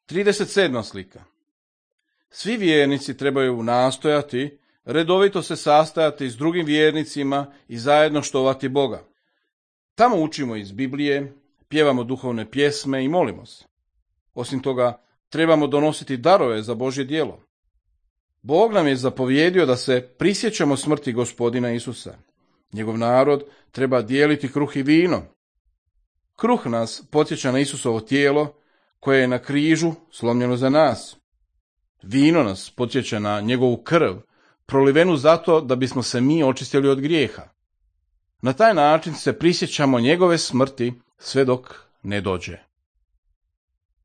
37. slika. Svi vjernici trebaju nastojati redovito se sastajati s drugim vjernicima i zajedno štovati Boga. Tamo učimo iz Biblije, pjevamo duhovne pjesme i molimo se. Osim toga, trebamo donositi darove za Božje djelo. Bog nam je zapovjedio da se prisjećamo smrti Gospodina Isusa. Njegov narod treba dijeliti kruh i vino. Kruh nas podsjeća na Isusovo tijelo koje je na križu slomljeno za nas. Vino nas podsjeća na njegovu krv, prolivenu zato da bismo se mi očistili od grijeha. Na taj način se prisjećamo njegove smrti sve dok ne dođe.